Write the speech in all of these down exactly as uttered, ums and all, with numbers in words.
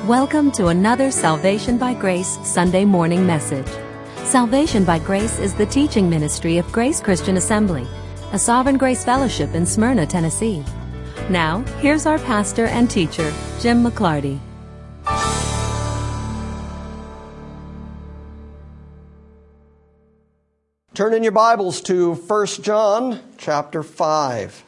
Welcome to another Salvation by Grace Sunday morning message. Salvation by Grace is the teaching ministry of Grace Christian Assembly, a Sovereign Grace Fellowship in Smyrna, Tennessee. Now, here's our pastor and teacher, Jim McClarty. Turn in your Bibles to First John chapter five.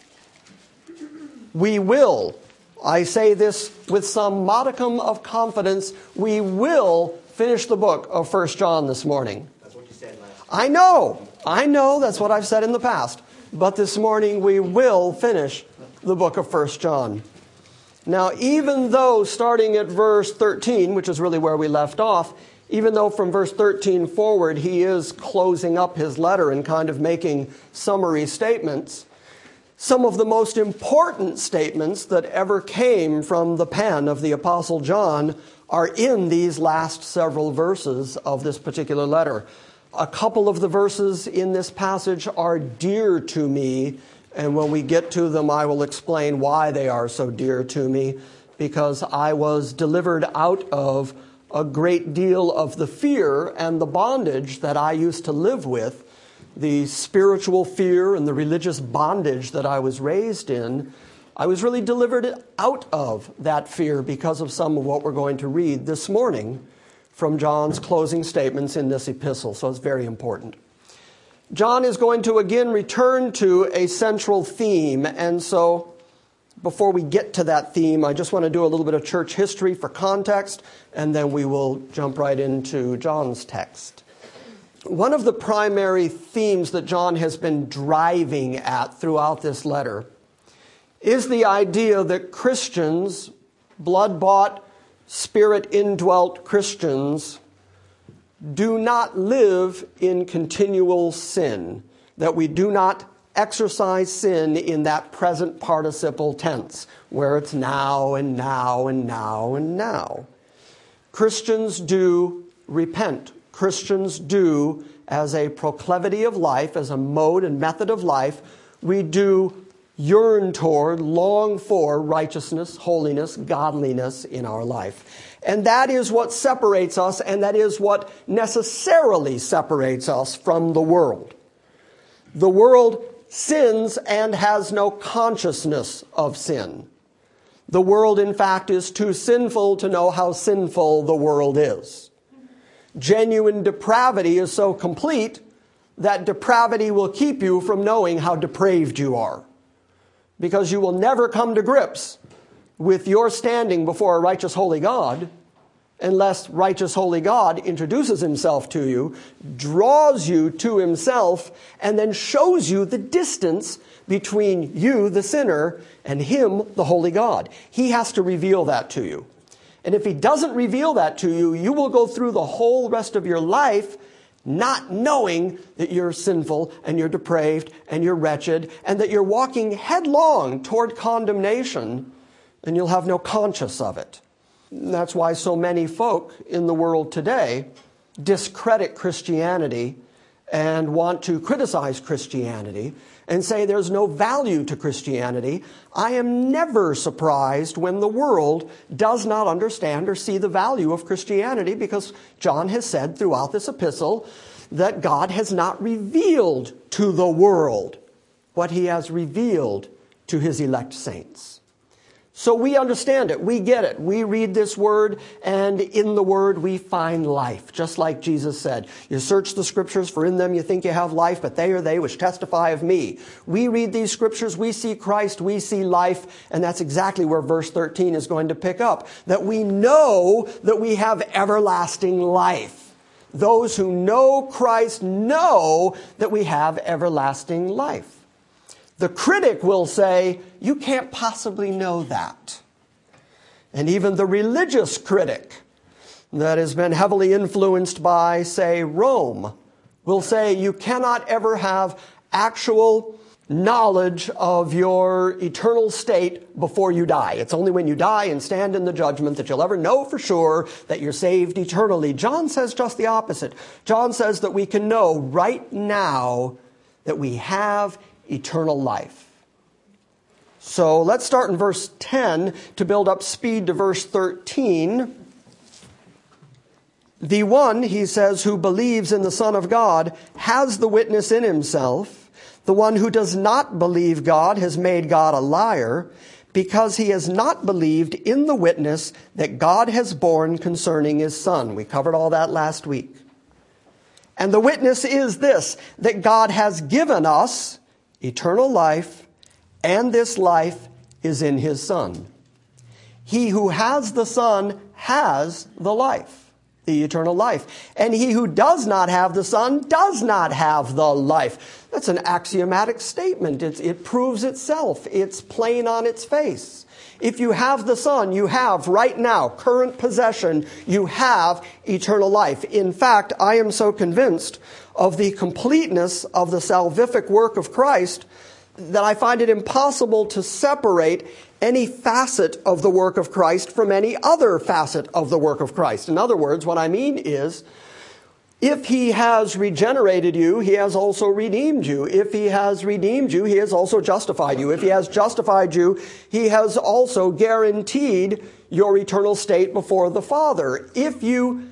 We will, I say this with some modicum of confidence, we will finish the book of First John this morning. That's what you said last time. I know, I know that's what I've said in the past. But this morning we will finish the book of First John. Now, even though starting at verse thirteen, which is really where we left off, even though from verse thirteen forward he is closing up his letter and kind of making summary statements, some of the most important statements that ever came from the pen of the Apostle John are in these last several verses of this particular letter. A couple of the verses in this passage are dear to me, and when we get to them, I will explain why they are so dear to me, because I was delivered out of a great deal of the fear and the bondage that I used to live with, the spiritual fear and the religious bondage that I was raised in. I was really delivered out of that fear because of some of what we're going to read this morning from John's closing statements in this epistle. So it's very important. John is going to again return to a central theme, and so before we get to that theme, I just want to do a little bit of church history for context, and then we will jump right into John's text. One of the primary themes that John has been driving at throughout this letter is the idea that Christians, blood-bought, Spirit-indwelt Christians, do not live in continual sin, that we do not exercise sin in that present participle tense, where it's now and now and now and now. Christians do repent. Christians do, as a proclivity of life, as a mode and method of life, we do yearn toward, long for righteousness, holiness, godliness in our life. And that is what separates us, and that is what necessarily separates us from the world. The world sins and has no consciousness of sin. The world, in fact, is too sinful to know how sinful the world is. Genuine depravity is so complete that depravity will keep you from knowing how depraved you are, because you will never come to grips with your standing before a righteous holy God unless righteous holy God introduces himself to you, draws you to himself, and then shows you the distance between you, the sinner, and him, the holy God. He has to reveal that to you. And if he doesn't reveal that to you, you will go through the whole rest of your life not knowing that you're sinful and you're depraved and you're wretched and that you're walking headlong toward condemnation, and you'll have no conscience of it. And that's why so many folk in the world today discredit Christianity and want to criticize Christianity and say there's no value to Christianity. I am never surprised when the world does not understand or see the value of Christianity, because John has said throughout this epistle that God has not revealed to the world what he has revealed to his elect saints. So we understand it. We get it. We read this word, and in the word we find life. Just like Jesus said, you search the scriptures, for in them you think you have life, but they are they which testify of me. We read these scriptures, we see Christ, we see life, and that's exactly where verse thirteen is going to pick up. That we know that we have everlasting life. Those who know Christ know that we have everlasting life. The critic will say, you can't possibly know that. And even the religious critic that has been heavily influenced by, say, Rome, will say you cannot ever have actual knowledge of your eternal state before you die. It's only when you die and stand in the judgment that you'll ever know for sure that you're saved eternally. John says just the opposite. John says that we can know right now that we have eternal life. So let's start in verse ten to build up speed to verse thirteen. The one, he says, who believes in the Son of God has the witness in himself. The one who does not believe God has made God a liar, because he has not believed in the witness that God has borne concerning his Son. We covered all that last week. And the witness is this, that God has given us eternal life, and this life is in his Son. He who has the Son has the life, the eternal life. And he who does not have the Son does not have the life. That's an axiomatic statement. It's, it proves itself. It's plain on its face. If you have the Son, you have right now, current possession, you have eternal life. In fact, I am so convinced of the completeness of the salvific work of Christ that I find it impossible to separate any facet of the work of Christ from any other facet of the work of Christ. In other words, what I mean is, if he has regenerated you, he has also redeemed you. If he has redeemed you, he has also justified you. If he has justified you, he has also guaranteed your eternal state before the Father. If you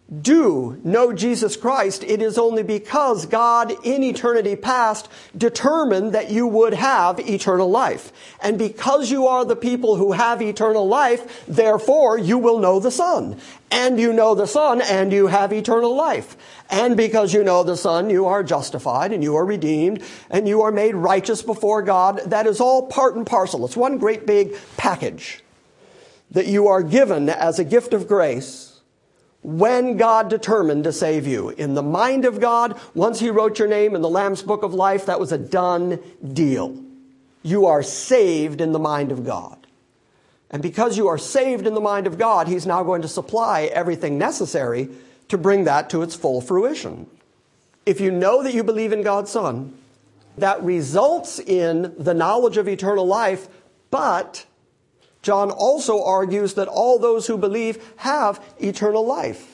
do know Jesus Christ, it is only because God in eternity past determined that you would have eternal life. And because you are the people who have eternal life, therefore you will know the Son. And you know the Son, and you have eternal life. And because you know the Son, you are justified, and you are redeemed, and you are made righteous before God. That is all part and parcel. It's one great big package that you are given as a gift of grace when God determined to save you. In the mind of God, once he wrote your name in the Lamb's Book of Life, that was a done deal. You are saved in the mind of God. And because you are saved in the mind of God, he's now going to supply everything necessary to bring that to its full fruition. If you know that you believe in God's Son, that results in the knowledge of eternal life, but John also argues that all those who believe have eternal life.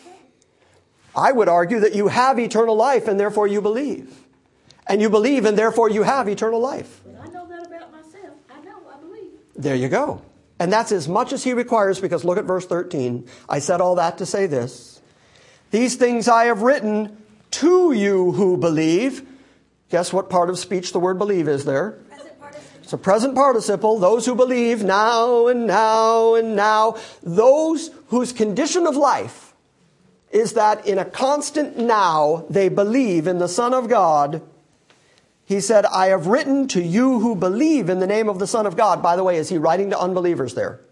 I would argue that you have eternal life and therefore you believe. And you believe and therefore you have eternal life. I know that about myself. I know, I believe. There you go. And that's as much as he requires, because look at verse thirteen. I said all that to say this. These things I have written to you who believe. Guess what part of speech the word believe is there? It's a present participle. Those who believe now and now and now. Those whose condition of life is that in a constant now they believe in the Son of God. He said, I have written to you who believe in the name of the Son of God. By the way, is he writing to unbelievers there?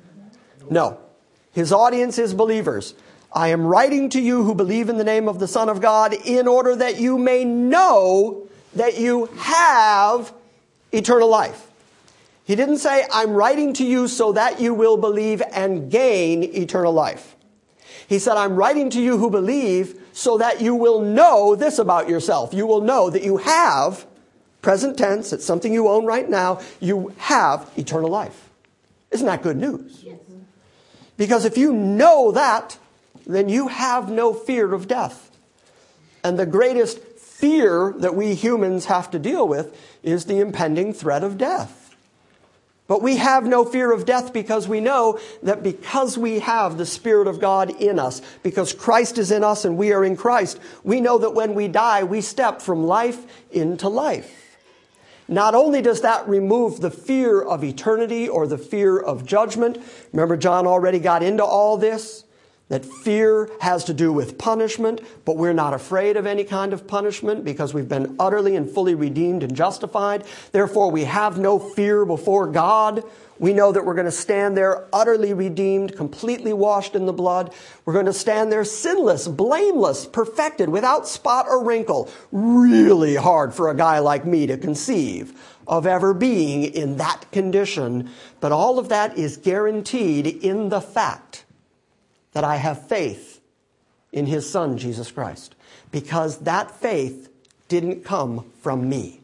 No. His audience is believers. I am writing to you who believe in the name of the Son of God in order that you may know that you have eternal life. He didn't say, I'm writing to you so that you will believe and gain eternal life. He said, I'm writing to you who believe so that you will know this about yourself. You will know that you have, present tense, it's something you own right now, you have eternal life. Isn't that good news? Yes. Because if you know that, then you have no fear of death. And the greatest fear that we humans have to deal with is the impending threat of death. But we have no fear of death because we know that because we have the Spirit of God in us, because Christ is in us and we are in Christ, we know that when we die, we step from life into life. Not only does that remove the fear of eternity or the fear of judgment, remember John already got into all this, that fear has to do with punishment, but we're not afraid of any kind of punishment because we've been utterly and fully redeemed and justified. Therefore, we have no fear before God. We know that we're going to stand there utterly redeemed, completely washed in the blood. We're going to stand there sinless, blameless, perfected, without spot or wrinkle. Really hard for a guy like me to conceive of ever being in that condition. But all of that is guaranteed in the fact that I have faith in his Son, Jesus Christ. Because that faith didn't come from me.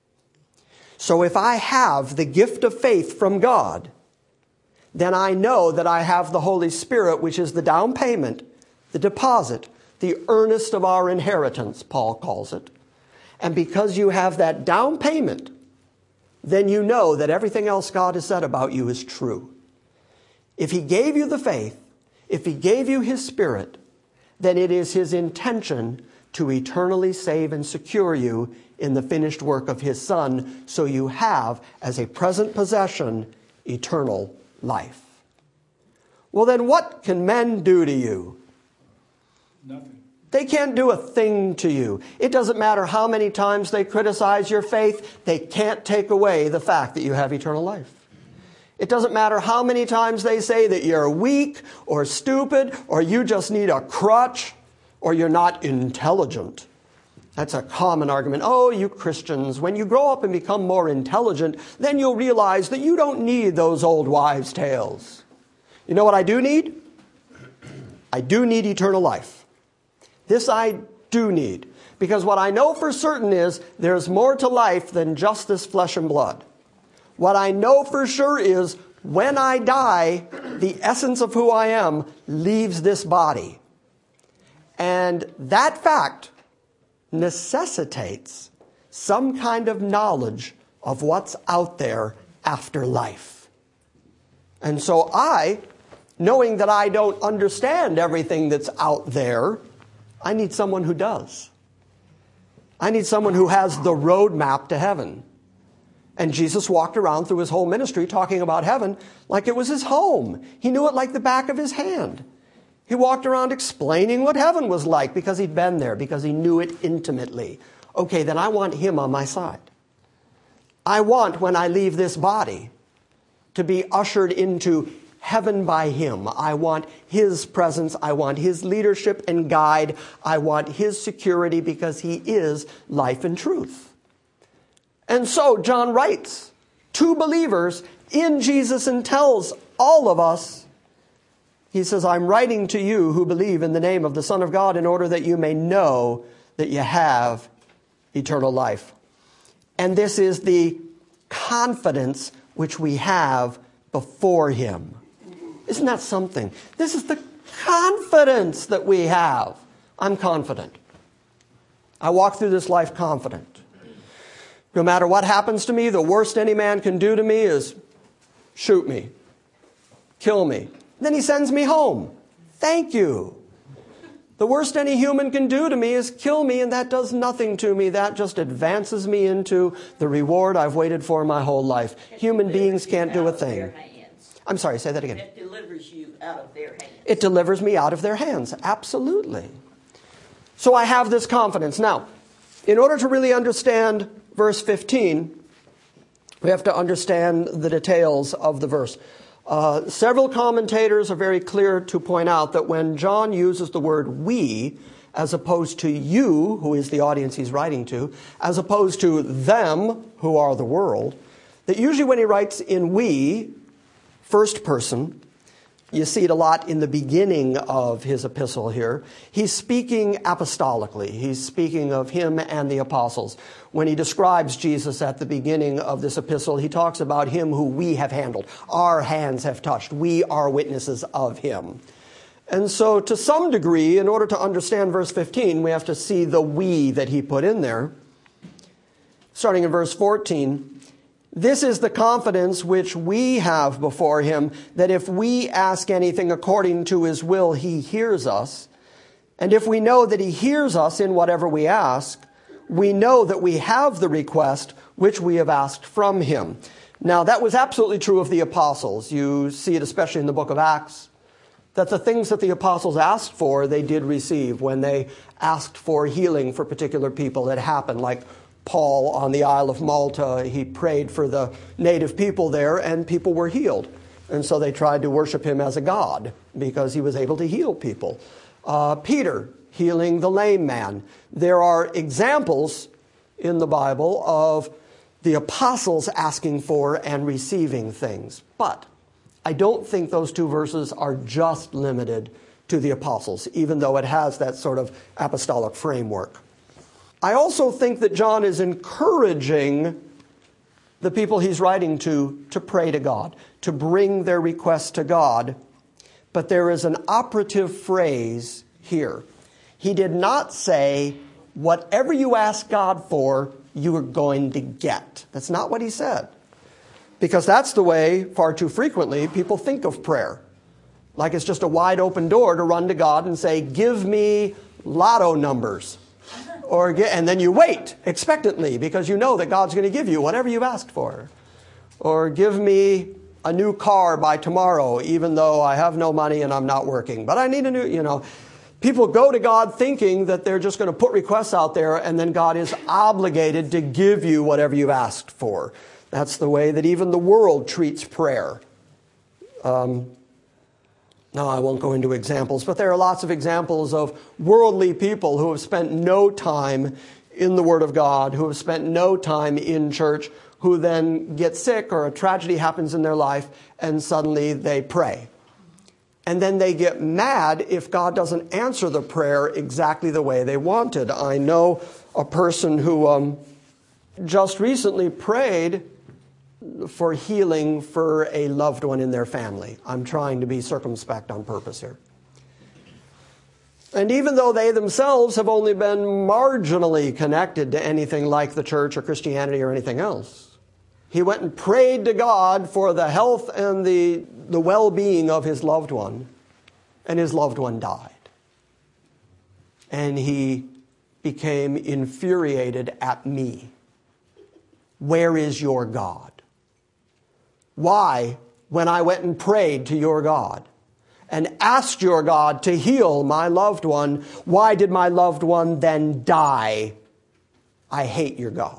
So if I have the gift of faith from God, then I know that I have the Holy Spirit, which is the down payment, the deposit, the earnest of our inheritance, Paul calls it. And because you have that down payment, then you know that everything else God has said about you is true. If he gave you the faith, if he gave you his Spirit, then it is his intention to eternally save and secure you in the finished work of his Son, so you have, as a present possession, eternal life. Well, then what can men do to you? Nothing. They can't do a thing to you. It doesn't matter how many times they criticize your faith, they can't take away the fact that you have eternal life. It doesn't matter how many times they say that you're weak or stupid or you just need a crutch or you're not intelligent. That's a common argument. Oh, you Christians, when you grow up and become more intelligent, then you'll realize that you don't need those old wives' tales. You know what I do need? I do need eternal life. This I do need. Because what I know for certain is there's more to life than just this flesh and blood. What I know for sure is when I die, the essence of who I am leaves this body. And that fact necessitates some kind of knowledge of what's out there after life. And so I, knowing that I don't understand everything that's out there, I need someone who does. I need someone who has the roadmap to heaven. And Jesus walked around through his whole ministry talking about heaven like it was his home. He knew it like the back of his hand. He walked around explaining what heaven was like because he'd been there, because he knew it intimately. Okay, then I want him on my side. I want, when I leave this body, to be ushered into heaven by him. I want his presence. I want his leadership and guide. I want his security because he is life and truth. And so John writes to believers in Jesus and tells all of us, he says, I'm writing to you who believe in the name of the Son of God in order that you may know that you have eternal life. And this is the confidence which we have before him. Isn't that something? This is the confidence that we have. I'm confident. I walk through this life confident. No matter what happens to me, the worst any man can do to me is shoot me, kill me. Then he sends me home. Thank you. The worst any human can do to me is kill me, and that does nothing to me. That just advances me into the reward I've waited for my whole life. Human beings can't do a thing. I'm sorry, say that again. It delivers you out of their hands. It delivers me out of their hands. Absolutely. So I have this confidence. Now, in order to really understand verse fifteen, we have to understand the details of the verse. Uh, several commentators are very clear to point out that when John uses the word we, as opposed to you, who is the audience he's writing to, as opposed to them, who are the world, that usually when he writes in we, first person, you see it a lot in the beginning of his epistle here. He's speaking apostolically. He's speaking of him and the apostles. When he describes Jesus at the beginning of this epistle, he talks about him who we have handled. Our hands have touched. We are witnesses of him. And so to some degree, in order to understand verse fifteen, we have to see the we that he put in there. Starting in verse fourteen, this is the confidence which we have before him, that if we ask anything according to his will, he hears us. And if we know that he hears us in whatever we ask, we know that we have the request which we have asked from him. Now, that was absolutely true of the apostles. You see it especially in the book of Acts, that the things that the apostles asked for, they did receive. When they asked for healing for particular people, it happened, like Paul on the Isle of Malta. He prayed for the native people there, and people were healed. And so they tried to worship him as a god because he was able to heal people. Uh, Peter healing the lame man. There are examples in the Bible of the apostles asking for and receiving things. But I don't think those two verses are just limited to the apostles, even though it has that sort of apostolic framework. I also think that John is encouraging the people he's writing to to pray to God, to bring their requests to God. But there is an operative phrase here. He did not say, whatever you ask God for, you are going to get. That's not what he said. Because that's the way, far too frequently, people think of prayer. Like it's just a wide open door to run to God and say, give me lotto numbers. Or and then you wait expectantly because you know that God's going to give you whatever you've asked for. Or give me a new car by tomorrow, even though I have no money and I'm not working. But I need a new, you know. People go to God thinking that they're just going to put requests out there and then God is obligated to give you whatever you've asked for. That's the way that even the world treats prayer. Um, no, I won't go into examples, but there are lots of examples of worldly people who have spent no time in the Word of God, who have spent no time in church, who then get sick or a tragedy happens in their life and suddenly they pray. And then they get mad if God doesn't answer the prayer exactly the way they wanted. I know a person who um, just recently prayed for healing for a loved one in their family. I'm trying to be circumspect on purpose here. And even though they themselves have only been marginally connected to anything like the church or Christianity or anything else, he went and prayed to God for the health and the, the well-being of his loved one, and his loved one died. And he became infuriated at me. Where is your God? Why, when I went and prayed to your God and asked your God to heal my loved one, why did my loved one then die? I hate your God.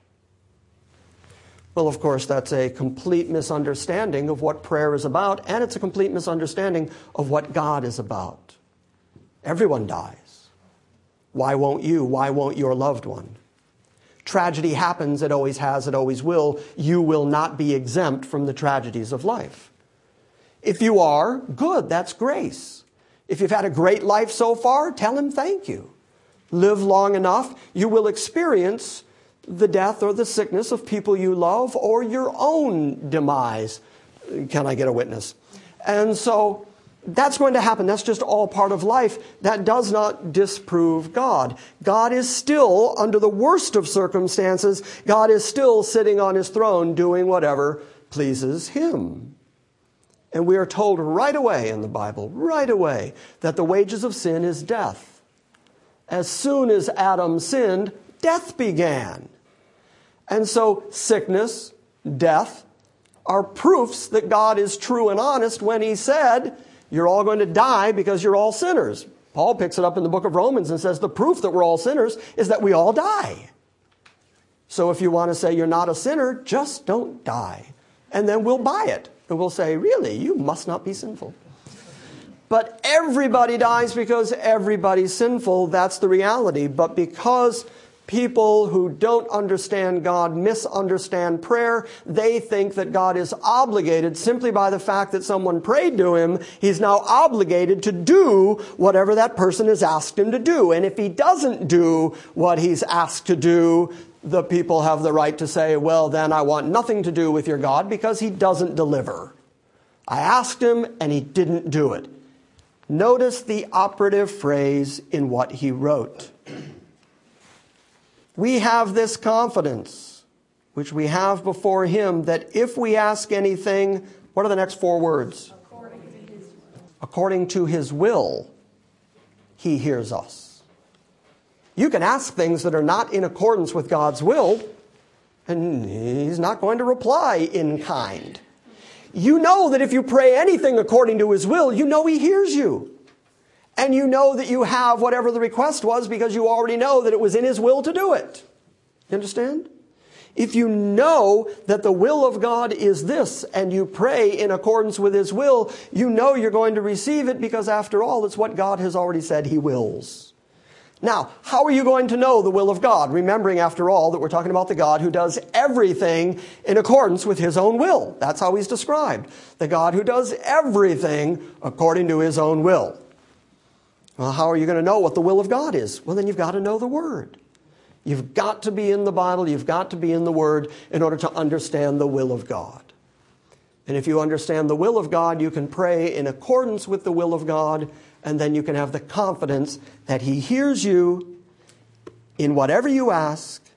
Well, of course, that's a complete misunderstanding of what prayer is about, and it's a complete misunderstanding of what God is about. Everyone dies. Why won't you? Why won't your loved one? Tragedy happens, it always has, it always will. You will not be exempt from the tragedies of life. If you are, good, that's grace. If you've had a great life so far, tell him thank you. Live long enough, you will experience the death or the sickness of people you love or your own demise. Can I get a witness? And so that's going to happen. That's just all part of life. That does not disprove God. God is still, under the worst of circumstances, God is still sitting on his throne doing whatever pleases him. And we are told right away in the Bible, right away, that the wages of sin is death. As soon as Adam sinned, death began. And so sickness, death, are proofs that God is true and honest when he said, you're all going to die because you're all sinners. Paul picks it up in the book of Romans and says the proof that we're all sinners is that we all die. So if you want to say you're not a sinner, just don't die. And then we'll buy it. And we'll say, really, you must not be sinful. But everybody dies because everybody's sinful. That's the reality. But because people who don't understand God misunderstand prayer, they think that God is obligated simply by the fact that someone prayed to him. He's now obligated to do whatever that person has asked him to do. And if he doesn't do what he's asked to do, the people have the right to say, well, then I want nothing to do with your God because he doesn't deliver. I asked him and he didn't do it. Notice the operative phrase in what he wrote. We have this confidence, which we have before him, that if we ask anything, what are the next four words? According to his will. According to his will, he hears us. You can ask things that are not in accordance with God's will, and he's not going to reply in kind. You know that if you pray anything according to his will, you know he hears you. And you know that you have whatever the request was because you already know that it was in his will to do it. You understand? If you know that the will of God is this and you pray in accordance with his will, you know you're going to receive it because after all, it's what God has already said he wills. Now, how are you going to know the will of God? Remembering, after all, that we're talking about the God who does everything in accordance with his own will. That's how he's described. The God who does everything according to his own will. Well, how are you going to know what the will of God is? Well, then you've got to know the Word. You've got to be in the Bible. You've got to be in the Word in order to understand the will of God. And if you understand the will of God, you can pray in accordance with the will of God, and then you can have the confidence that he hears you in whatever you ask,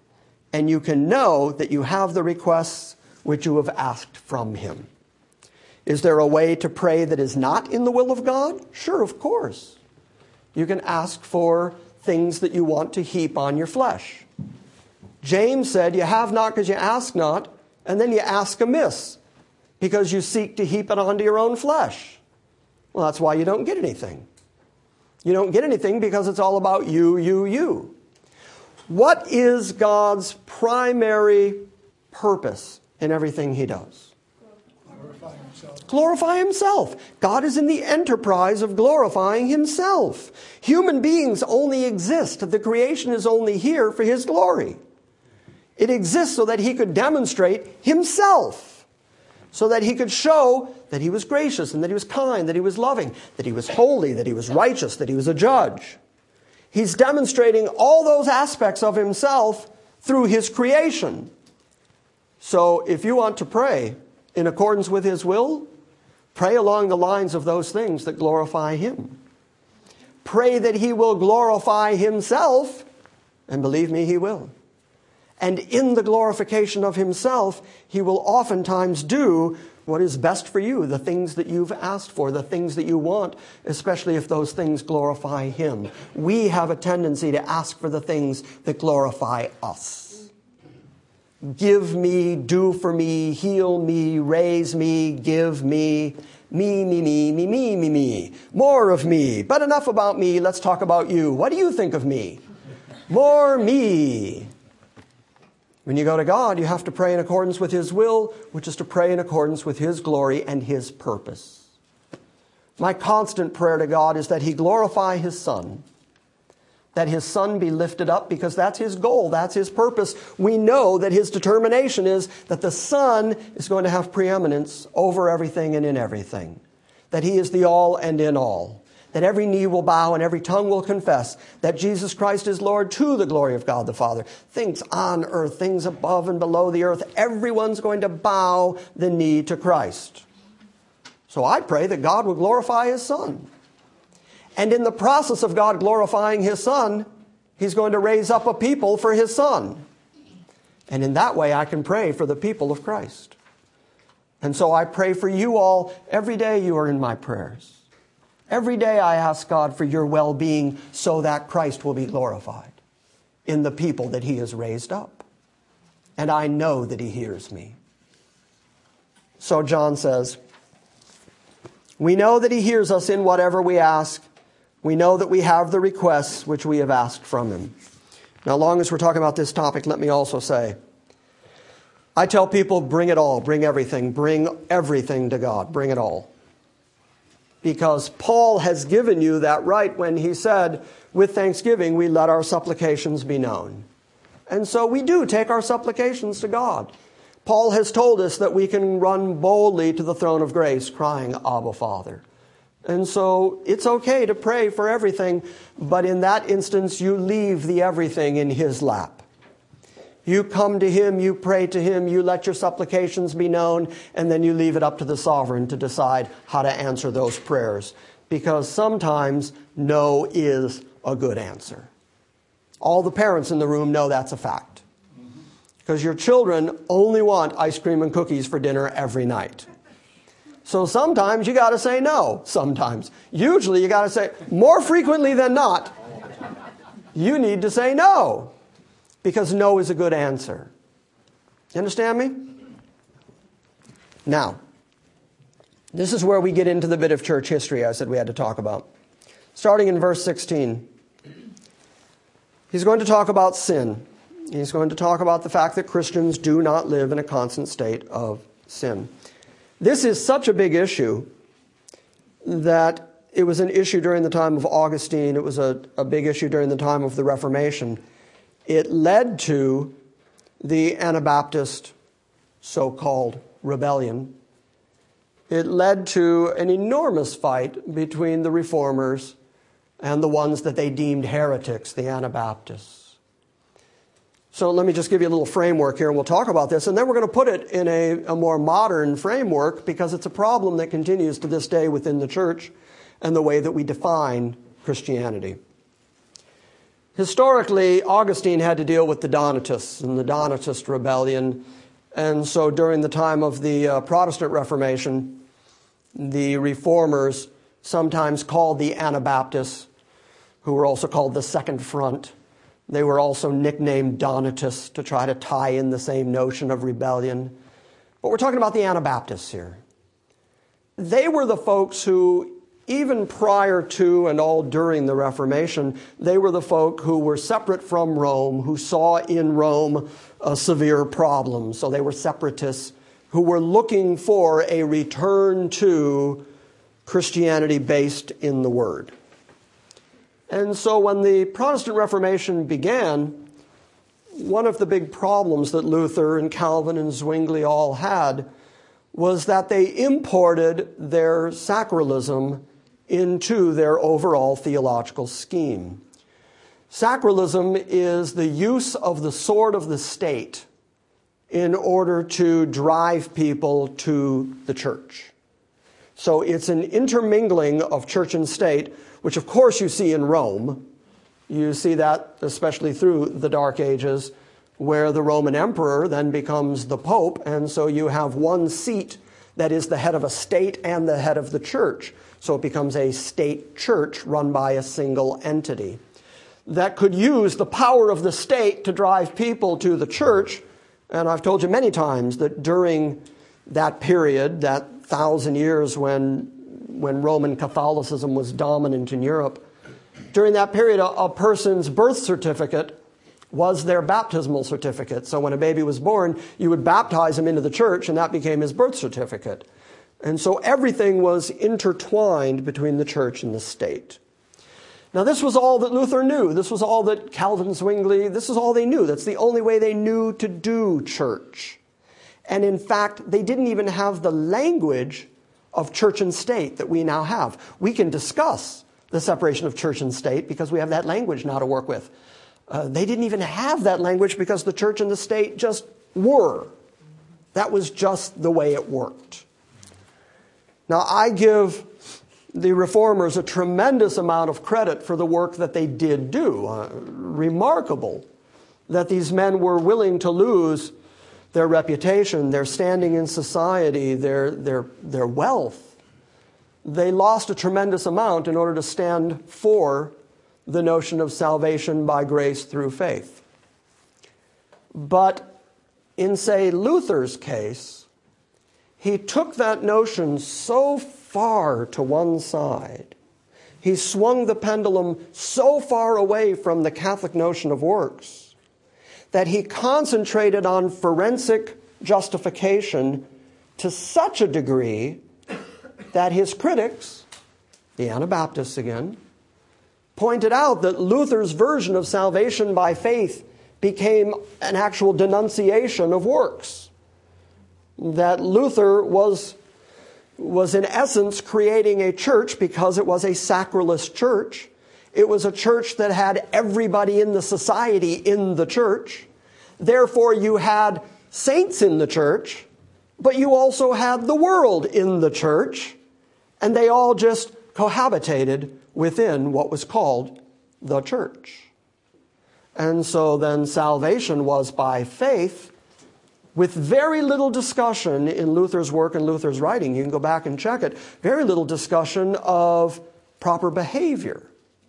and you can know that you have the requests which you have asked from him. Is there a way to pray that is not in the will of God? Sure, of course. You can ask for things that you want to heap on your flesh. James said, you have not because you ask not, and then you ask amiss because you seek to heap it onto your own flesh. Well, that's why you don't get anything. You don't get anything because it's all about you, you, you. What is God's primary purpose in everything he does? Glorify himself. Glorify himself. God is in the enterprise of glorifying himself. Human beings only exist. The creation is only here for his glory. It exists so that he could demonstrate himself, so that he could show that he was gracious and that he was kind, that he was loving, that he was holy, that he was righteous, that he was a judge. He's demonstrating all those aspects of himself through his creation. So if you want to pray in accordance with his will, pray along the lines of those things that glorify him. Pray that he will glorify himself, and believe me, he will. And in the glorification of himself, he will oftentimes do what is best for you, the things that you've asked for, the things that you want, especially if those things glorify him. We have a tendency to ask for the things that glorify us. Give me, do for me, heal me, raise me, give me, me, me, me, me, me, me, me. More of me, but enough about me, let's talk about you. What do you think of me? More me. When you go to God, you have to pray in accordance with his will, which is to pray in accordance with his glory and his purpose. My constant prayer to God is that he glorify his Son, that his Son be lifted up, because that's his goal, that's his purpose. We know that his determination is that the Son is going to have preeminence over everything and in everything, that he is the all and in all. That every knee will bow and every tongue will confess that Jesus Christ is Lord, to the glory of God the Father. Things on earth, things above and below the earth, everyone's going to bow the knee to Christ. So I pray that God will glorify his Son. And in the process of God glorifying his Son, he's going to raise up a people for his Son. And in that way I can pray for the people of Christ. And so I pray for you all. Every day you are in my prayers. Every day I ask God for your well-being so that Christ will be glorified in the people that he has raised up. And I know that he hears me. So John says, we know that he hears us in whatever we ask. We know that we have the requests which we have asked from him. Now, long as we're talking about this topic, let me also say, I tell people, bring it all, bring everything, bring everything to God, bring it all. Because Paul has given you that right when he said, with thanksgiving, we let our supplications be known. And so we do take our supplications to God. Paul has told us that we can run boldly to the throne of grace, crying, Abba, Father. And so it's okay to pray for everything, but in that instance, you leave the everything in his lap. You come to him, you pray to him, you let your supplications be known, and then you leave it up to the sovereign to decide how to answer those prayers. Because sometimes no is a good answer. All the parents in the room know that's a fact. Because your children only want ice cream and cookies for dinner every night. So sometimes you got to say no. Sometimes. Usually you got to say, more frequently than not, you need to say no. Because no is a good answer. You understand me? Now, this is where we get into the bit of church history I said we had to talk about. Starting in verse sixteen. He's going to talk about sin. He's going to talk about the fact that Christians do not live in a constant state of sin. This is such a big issue that it was an issue during the time of Augustine. It was a, a big issue during the time of the Reformation. It led to the Anabaptist so-called rebellion. It led to an enormous fight between the Reformers and the ones that they deemed heretics, the Anabaptists. So let me just give you a little framework here, and we'll talk about this. And then we're going to put it in a, a more modern framework, because it's a problem that continues to this day within the church and the way that we define Christianity. Historically, Augustine had to deal with the Donatists and the Donatist rebellion. And so during the time of the uh, Protestant Reformation, the Reformers, sometimes called the Anabaptists, who were also called the Second Front, they were also nicknamed Donatists to try to tie in the same notion of rebellion. But we're talking about the Anabaptists here. They were the folks who, even prior to and all during the Reformation, they were the folk who were separate from Rome, who saw in Rome a severe problem. So they were separatists who were looking for a return to Christianity based in the Word. And so when the Protestant Reformation began, one of the big problems that Luther and Calvin and Zwingli all had was that they imported their sacralism into their overall theological scheme. Sacralism is the use of the sword of the state in order to drive people to the church. So it's an intermingling of church and state, which of course you see in Rome. You see that especially through the Dark Ages, where the Roman emperor then becomes the pope, and so you have one seat that is the head of a state and the head of the church. So it becomes a state church run by a single entity that could use the power of the state to drive people to the church. And I've told you many times that during that period, that thousand years when, when Roman Catholicism was dominant in Europe, during that period, a, a person's birth certificate was their baptismal certificate. So when a baby was born, you would baptize him into the church, and that became his birth certificate. And so everything was intertwined between the church and the state. Now, this was all that Luther knew. This was all that Calvin, Zwingli, this is all they knew. That's the only way they knew to do church. And in fact, they didn't even have the language of church and state that we now have. We can discuss the separation of church and state because we have that language now to work with. Uh, they didn't even have that language because the church and the state just were. That was just the way it worked. Now, I give the Reformers a tremendous amount of credit for the work that they did do. Uh, remarkable that these men were willing to lose their reputation, their standing in society, their, their, their wealth. They lost a tremendous amount in order to stand for the notion of salvation by grace through faith. But in, say, Luther's case, he took that notion so far to one side. He swung the pendulum so far away from the Catholic notion of works that he concentrated on forensic justification to such a degree that his critics, the Anabaptists again, pointed out that Luther's version of salvation by faith became an actual denunciation of works. That Luther was, was in essence creating a church because it was a sacralist church. It was a church that had everybody in the society in the church. Therefore, you had saints in the church, but you also had the world in the church, and they all just cohabitated within what was called the church. And so then salvation was by faith, with very little discussion in Luther's work and Luther's writing. You can go back and check it. Very little discussion of proper behavior.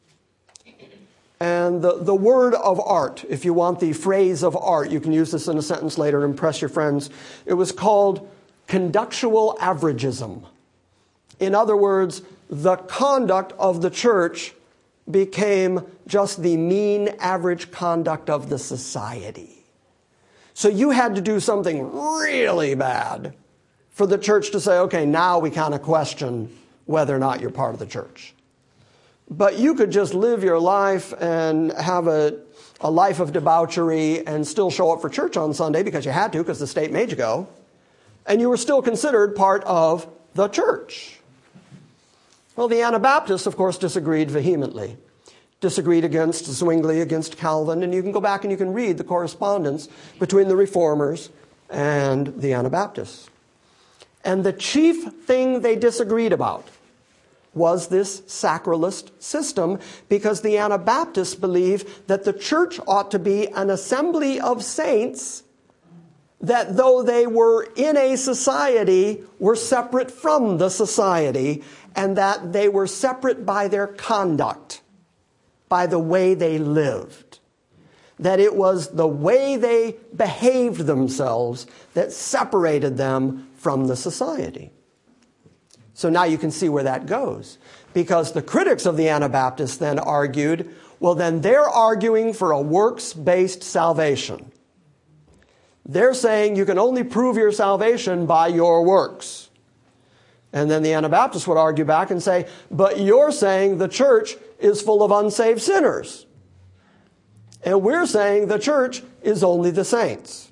And the, the word of art, if you want the phrase of art, you can use this in a sentence later and impress your friends. It was called conductual averagism. In other words, the conduct of the church became just the mean average conduct of the society. So you had to do something really bad for the church to say, okay, now we kind of question whether or not you're part of the church. But you could just live your life and have a, a life of debauchery and still show up for church on Sunday because you had to, because the state made you go, and you were still considered part of the church. Well, the Anabaptists, of course, disagreed vehemently. Disagreed against Zwingli, against Calvin, and you can go back and you can read the correspondence between the Reformers and the Anabaptists. And the chief thing they disagreed about, was this sacralist system, because the Anabaptists believe that the church ought to be an assembly of saints that, though they were in a society, were separate from the society, and that they were separate by their conduct, by the way they lived. That it was the way they behaved themselves that separated them from the society. So now you can see where that goes. Because the critics of the Anabaptists then argued, well, then they're arguing for a works-based salvation. They're saying you can only prove your salvation by your works. And then the Anabaptists would argue back and say, but you're saying the church is full of unsaved sinners. And we're saying the church is only the saints.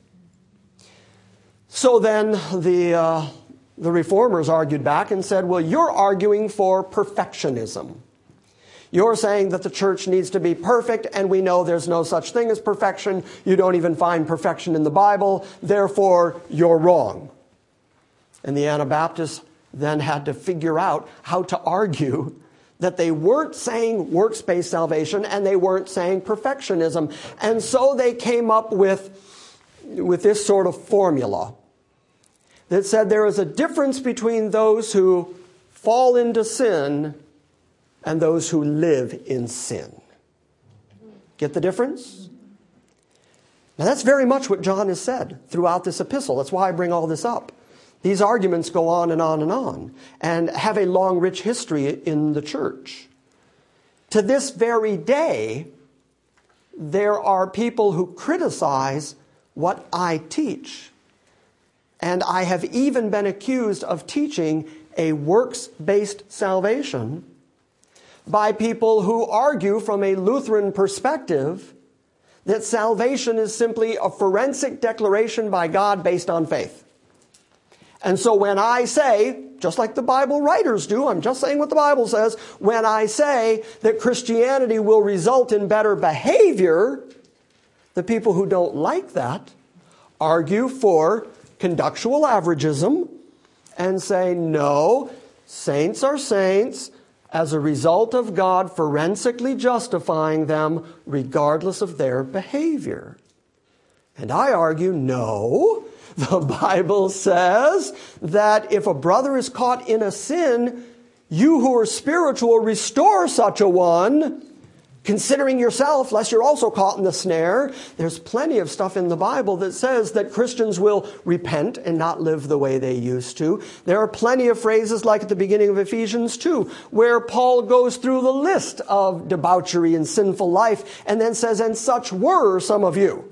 So then the... Uh, The reformers argued back and said, well, you're arguing for perfectionism. You're saying that the church needs to be perfect, and we know there's no such thing as perfection. You don't even find perfection in the Bible. Therefore, you're wrong. And the Anabaptists then had to figure out how to argue that they weren't saying works-based salvation and they weren't saying perfectionism. And so they came up with, with this sort of formula that said there is a difference between those who fall into sin and those who live in sin. Get the difference? Now that's very much what John has said throughout this epistle. That's why I bring all this up. These arguments go on and on and on and have a long, rich history in the church. To this very day, there are people who criticize what I teach. And I have even been accused of teaching a works-based salvation by people who argue from a Lutheran perspective that salvation is simply a forensic declaration by God based on faith. And so when I say, just like the Bible writers do, I'm just saying what the Bible says, when I say that Christianity will result in better behavior, the people who don't like that argue for conductual averagism and say, no, saints are saints as a result of God forensically justifying them regardless of their behavior. And I argue, no, the Bible says that if a brother is caught in a sin, you who are spiritual restore such a one, considering yourself, lest you're also caught in the snare. There's plenty of stuff in the Bible that says that Christians will repent and not live the way they used to. There are plenty of phrases like at the beginning of Ephesians two, where Paul goes through the list of debauchery and sinful life and then says, and such were some of you.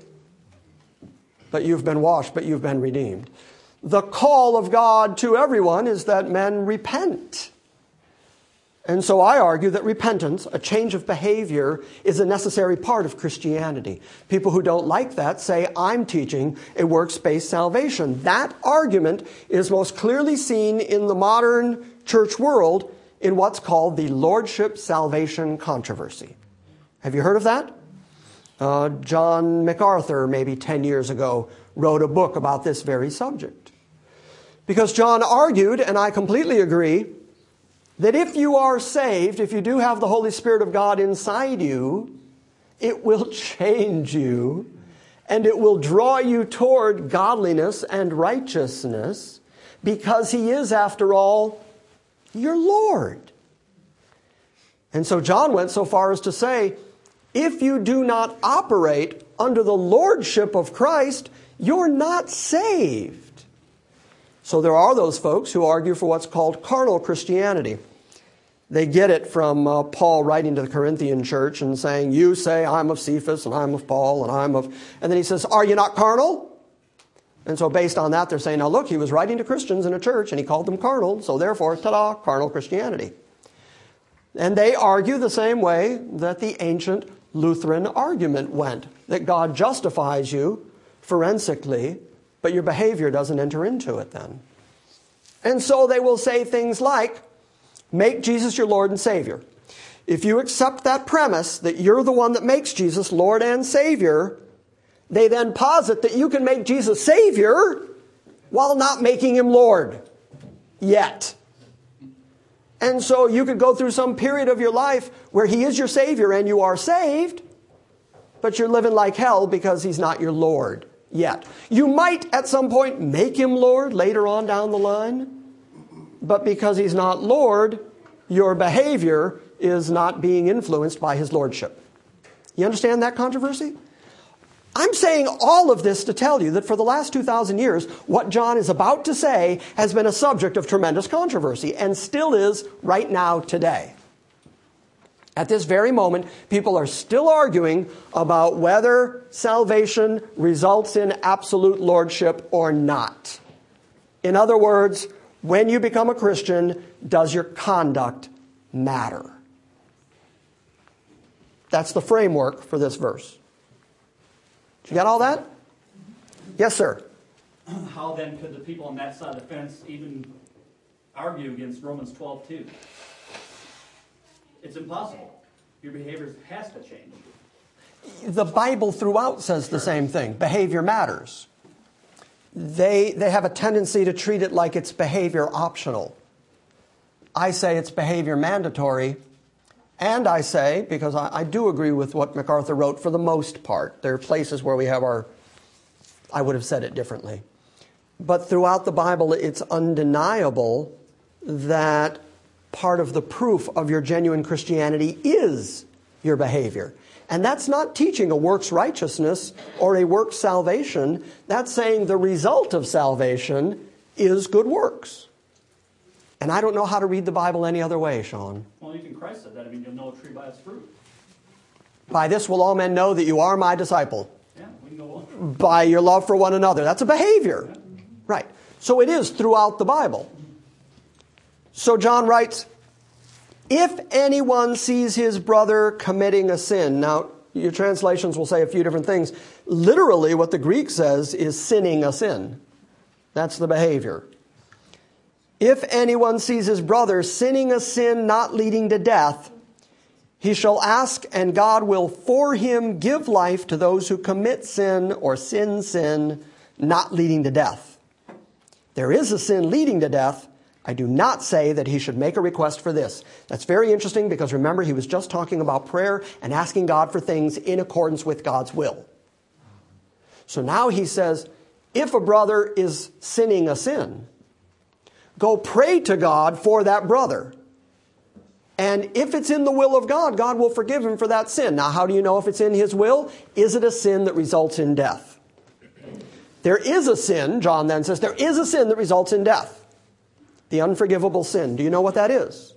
But you've been washed, but you've been redeemed. The call of God to everyone is that men repent. And so I argue that repentance, a change of behavior, is a necessary part of Christianity. People who don't like that say, I'm teaching a works-based salvation. That argument is most clearly seen in the modern church world in what's called the Lordship Salvation controversy. Have you heard of that? Uh, John MacArthur, maybe ten years ago, wrote a book about this very subject. Because John argued, and I completely agree, that if you are saved, if you do have the Holy Spirit of God inside you, it will change you and it will draw you toward godliness and righteousness because He is, after all, your Lord. And so John went so far as to say, if you do not operate under the lordship of Christ, you're not saved. So there are those folks who argue for what's called carnal Christianity. They get it from uh, Paul writing to the Corinthian church and saying, you say I'm of Cephas and I'm of Paul and I'm of... And then he says, are you not carnal? And so based on that, they're saying, now look, he was writing to Christians in a church and he called them carnal. So therefore, ta-da, carnal Christianity. And they argue the same way that the ancient Lutheran argument went, that God justifies you forensically, but your behavior doesn't enter into it then. And so they will say things like, make Jesus your Lord and Savior. If you accept that premise that you're the one that makes Jesus Lord and Savior, they then posit that you can make Jesus Savior while not making Him Lord yet. And so you could go through some period of your life where he is your Savior and you are saved, but you're living like hell because he's not your Lord yet. You might at some point make him Lord later on down the line, but because he's not Lord, your behavior is not being influenced by his lordship. You understand that controversy? I'm saying all of this to tell you that for the last two thousand years, what John is about to say has been a subject of tremendous controversy and still is right now today. At this very moment, people are still arguing about whether salvation results in absolute lordship or not. In other words, when you become a Christian, does your conduct matter? That's the framework for this verse. You got all that? Yes, sir. How then could the people on that side of the fence even argue against Romans twelve two? It's impossible. Your behavior has to change. The Bible throughout says the same thing. Behavior matters. They, they have a tendency to treat it like it's behavior optional. I say it's behavior mandatory. And I say, because I, I do agree with what MacArthur wrote for the most part. There are places where we have our, I would have said it differently. But throughout the Bible, it's undeniable that part of the proof of your genuine Christianity is your behavior. And that's not teaching a works righteousness or a works salvation. That's saying the result of salvation is good works. And I don't know how to read the Bible any other way, Sean. Well, even Christ said that. I mean, you'll know a tree by its fruit. By this will all men know that you are my disciple. Yeah, we can go on. By your love for one another. That's a behavior. Yeah. Right. So it is throughout the Bible. So John writes, if anyone sees his brother committing a sin. Now, your translations will say a few different things. Literally, what the Greek says is sinning a sin. That's the behavior. If anyone sees his brother sinning a sin not leading to death, he shall ask, and God will for him give life to those who commit sin or sin sin not leading to death. There is a sin leading to death. I do not say that he should make a request for this. That's very interesting because remember, he was just talking about prayer and asking God for things in accordance with God's will. So now he says, if a brother is sinning a sin, go pray to God for that brother. And if it's in the will of God, God will forgive him for that sin. Now, how do you know if it's in his will? Is it a sin that results in death? There is a sin, John then says, there is a sin that results in death. The unforgivable sin. Do you know what that is?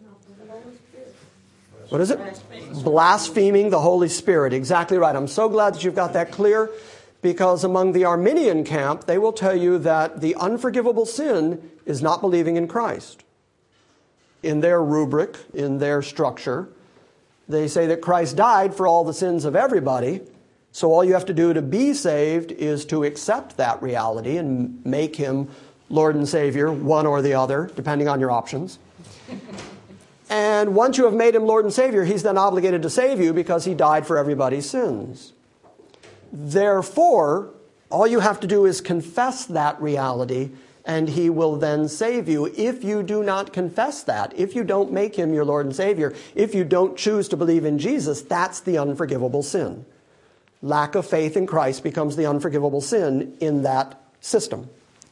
What is it? Blaspheming the Holy Spirit. Exactly right. I'm so glad that you've got that clear, because among the Arminian camp, they will tell you that the unforgivable sin is not believing in Christ. In their rubric, in their structure, they say that Christ died for all the sins of everybody, so all you have to do to be saved is to accept that reality and make him Lord and Savior, one or the other, depending on your options. And once you have made him Lord and Savior, he's then obligated to save you because he died for everybody's sins. Therefore, all you have to do is confess that reality, and he will then save you. If you do not confess that, if you don't make him your Lord and Savior, if you don't choose to believe in Jesus, that's the unforgivable sin. Lack of faith in Christ becomes the unforgivable sin in that system.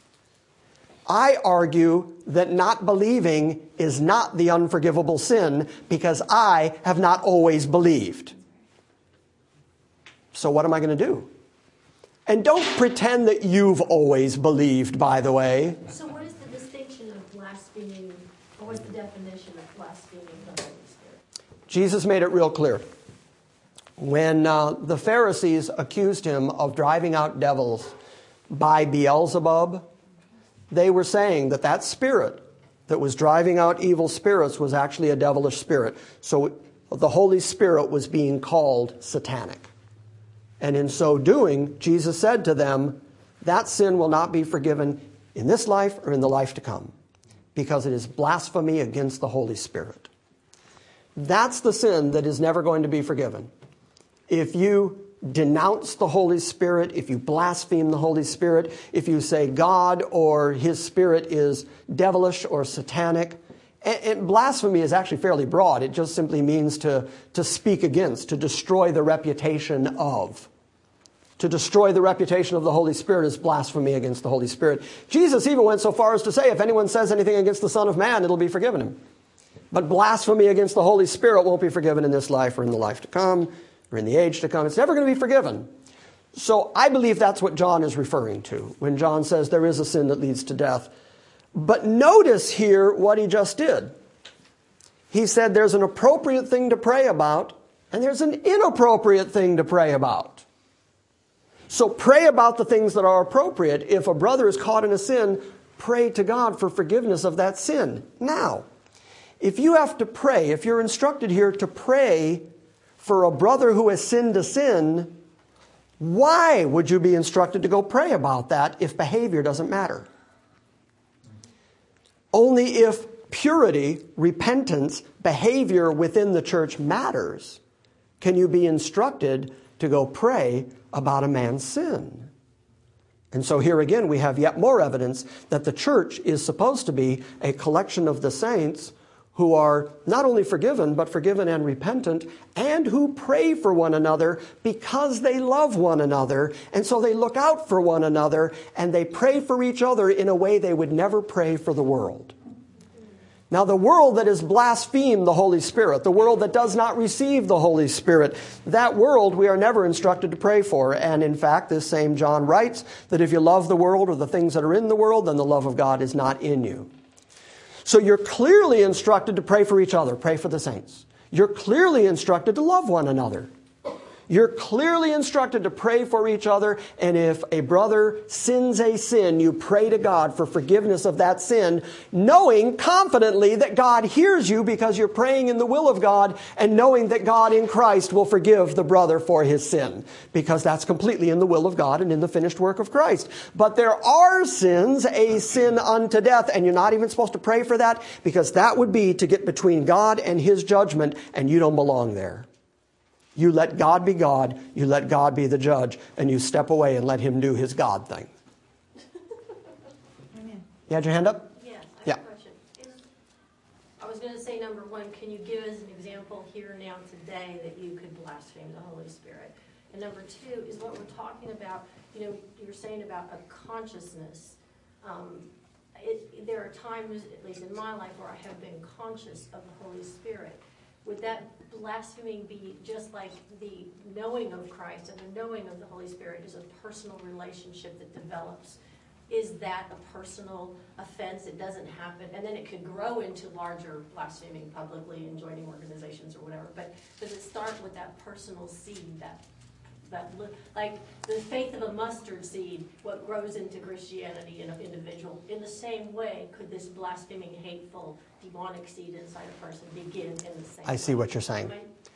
I argue that not believing is not the unforgivable sin because I have not always believed. So what am I going to do? And don't pretend that you've always believed, by the way. So what is the distinction of blaspheming, or what's the definition of blaspheming the Holy Spirit? Jesus made it real clear. When uh, the Pharisees accused him of driving out devils by Beelzebub, they were saying that that spirit that was driving out evil spirits was actually a devilish spirit. So the Holy Spirit was being called satanic. And in so doing, Jesus said to them, that sin will not be forgiven in this life or in the life to come, because it is blasphemy against the Holy Spirit. That's the sin that is never going to be forgiven. If you denounce the Holy Spirit, if you blaspheme the Holy Spirit, if you say God or his Spirit is devilish or satanic, And, and blasphemy is actually fairly broad. It just simply means to, to speak against, to destroy the reputation of. To destroy the reputation of the Holy Spirit is blasphemy against the Holy Spirit. Jesus even went so far as to say, if anyone says anything against the Son of Man, it'll be forgiven him. But blasphemy against the Holy Spirit won't be forgiven in this life or in the life to come or in the age to come. It's never going to be forgiven. So I believe that's what John is referring to when John says there is a sin that leads to death. But notice here what he just did. He said there's an appropriate thing to pray about and there's an inappropriate thing to pray about. So pray about the things that are appropriate. If a brother is caught in a sin, pray to God for forgiveness of that sin. Now, if you have to pray, if you're instructed here to pray for a brother who has sinned a sin, why would you be instructed to go pray about that if behavior doesn't matter? Only if purity, repentance, behavior within the church matters can you be instructed to go pray about a man's sin. And so here again we have yet more evidence that the church is supposed to be a collection of the saints who are not only forgiven, but forgiven and repentant, and who pray for one another because they love one another, and so they look out for one another, and they pray for each other in a way they would never pray for the world. Now, the world that has blasphemed the Holy Spirit, the world that does not receive the Holy Spirit, that world we are never instructed to pray for. And in fact, this same John writes that if you love the world or the things that are in the world, then the love of God is not in you. So you're clearly instructed to pray for each other, pray for the saints. You're clearly instructed to love one another. You're clearly instructed to pray for each other, and if a brother sins a sin, you pray to God for forgiveness of that sin, knowing confidently that God hears you because you're praying in the will of God, and knowing that God in Christ will forgive the brother for his sin, because that's completely in the will of God and in the finished work of Christ. But there are sins, a sin unto death, and you're not even supposed to pray for that, because that would be to get between God and his judgment, and you don't belong there. You let God be God, you let God be the judge, and you step away and let him do his God thing. Amen. You had your hand up? Yes, I Yeah. have a question. Is, I was going to say, number one, can you give us an example here now today that you could blaspheme the Holy Spirit? And number two is what we're talking about, you know, you're saying about a consciousness. Um, it, there are times, at least in my life, where I have been conscious of the Holy Spirit. Would that blaspheming be just like the knowing of Christ and the knowing of the Holy Spirit is a personal relationship that develops? Is that a personal offense? It doesn't happen. And then it could grow into larger blaspheming publicly and joining organizations or whatever. But does it start with that personal seed, that that like the faith of a mustard seed, what grows into Christianity in an individual? In the same way, could this blaspheming, hateful, demonic seed inside a person begin in the same way? I see what you're saying.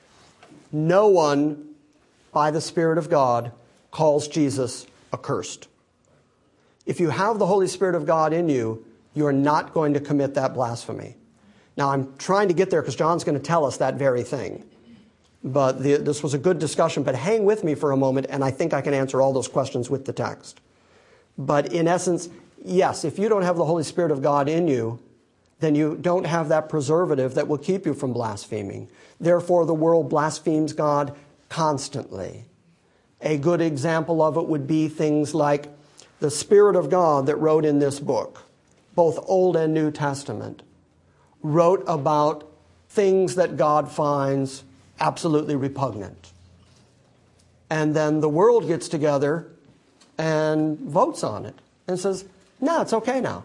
No one, by the Spirit of God, calls Jesus accursed. If you have the Holy Spirit of God in you, you are not going to commit that blasphemy. Now, I'm trying to get there because John's going to tell us that very thing. But the, this was a good discussion, but hang with me for a moment, and I think I can answer all those questions with the text. But in essence, yes, if you don't have the Holy Spirit of God in you, then you don't have that preservative that will keep you from blaspheming. Therefore, the world blasphemes God constantly. A good example of it would be things like the Spirit of God that wrote in this book, both Old and New Testament, wrote about things that God finds absolutely repugnant. And then the world gets together and votes on it and says, no, it's okay now.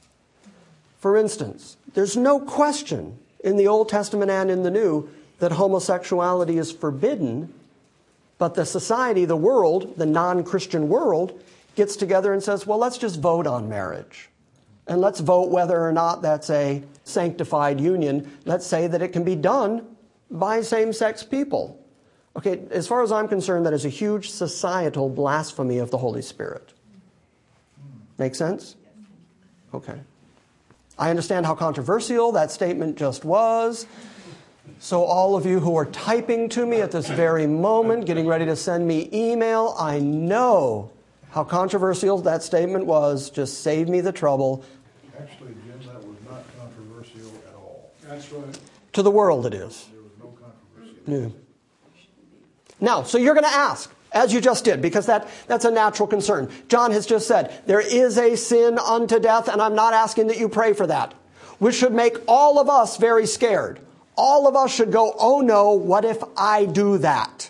For instance, there's no question in the Old Testament and in the New that homosexuality is forbidden, but the society, the world, the non-Christian world, gets together and says, well, let's just vote on marriage. And let's vote whether or not that's a sanctified union. Let's say that it can be done by same-sex people. Okay, as far as I'm concerned, that is a huge societal blasphemy of the Holy Spirit. Make sense? Okay. I understand how controversial that statement just was. So all of you who are typing to me at this very moment, getting ready to send me email, I know how controversial that statement was. Just save me the trouble. Actually, Jim, that was not controversial at all. That's right. To the world it is. There was no controversy. Yeah. Now, so you're going to ask, as you just did, because that, that's a natural concern. John has just said, there is a sin unto death, and I'm not asking that you pray for that, which should make all of us very scared. All of us should go, oh no, what if I do that?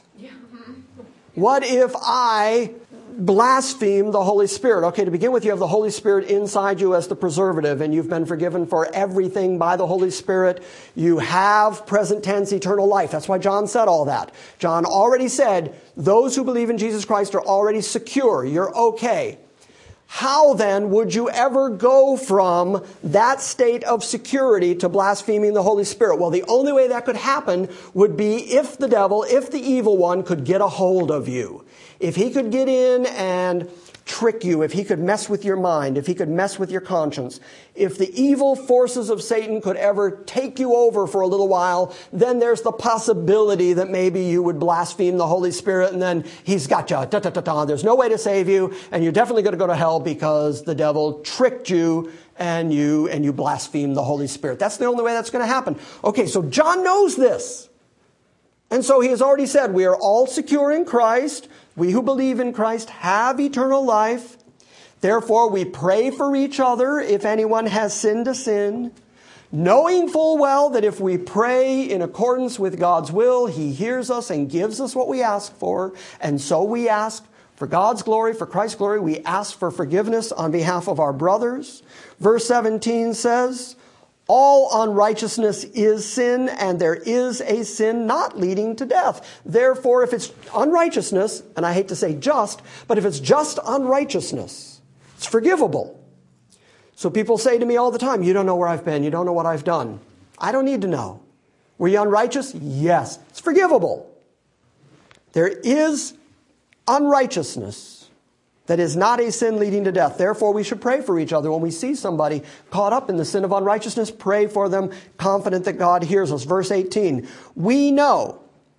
What if I blaspheme the Holy Spirit? Okay, to begin with, you have the Holy Spirit inside you as the preservative, and you've been forgiven for everything by the Holy Spirit. You have present tense eternal life. That's why John said all that. John already said, those who believe in Jesus Christ are already secure. You're okay. How then would you ever go from that state of security to blaspheming the Holy Spirit? Well, the only way that could happen would be if the devil, if the evil one could get a hold of you. If he could get in and trick you, if he could mess with your mind, if he could mess with your conscience, if the evil forces of Satan could ever take you over for a little while, then there's the possibility that maybe you would blaspheme the Holy Spirit and then he's got you. Da, da, da, da. There's no way to save you and you're definitely going to go to hell because the devil tricked you and you and you blaspheme the Holy Spirit. That's the only way that's going to happen. Okay, so John knows this. And so he has already said we are all secure in Christ. We who believe in Christ have eternal life. Therefore, we pray for each other if anyone has sinned a sin, knowing full well that if we pray in accordance with God's will, he hears us and gives us what we ask for. And so we ask for God's glory, for Christ's glory. We ask for forgiveness on behalf of our brothers. Verse seventeen says, all unrighteousness is sin, and there is a sin not leading to death. Therefore, if it's unrighteousness, and I hate to say just, but if it's just unrighteousness, it's forgivable. So people say to me all the time, you don't know where I've been, you don't know what I've done. I don't need to know. Were you unrighteous? Yes. It's forgivable. There is unrighteousness that is not a sin leading to death. Therefore, we should pray for each other. When we see somebody caught up in the sin of unrighteousness, pray for them, confident that God hears us. Verse eighteen, we know,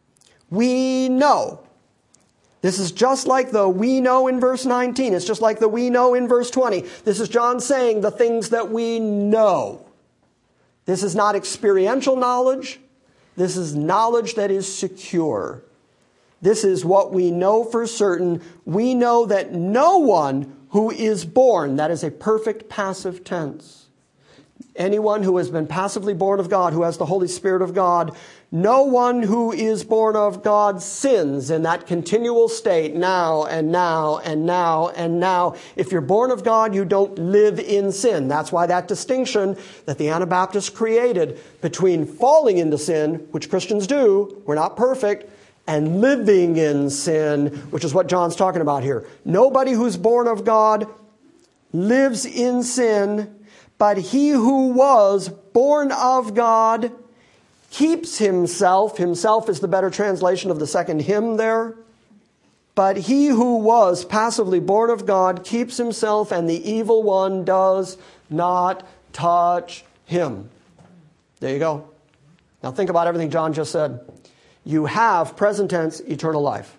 we know. This is just like the we know in verse nineteen. It's just like the we know in verse twenty. This is John saying the things that we know. This is not experiential knowledge. This is knowledge that is secure. This is what we know for certain. We know that no one who is born, that is a perfect passive tense. Anyone who has been passively born of God, who has the Holy Spirit of God, no one who is born of God sins in that continual state now and now and now and now. If you're born of God, you don't live in sin. That's why that distinction that the Anabaptists created between falling into sin, which Christians do, we're not perfect, and living in sin, which is what John's talking about here. Nobody who's born of God lives in sin, but he who was born of God keeps himself. Himself is the better translation of the second him there. But he who was passively born of God keeps himself, and the evil one does not touch him. There you go. Now think about everything John just said. You have, present tense, eternal life.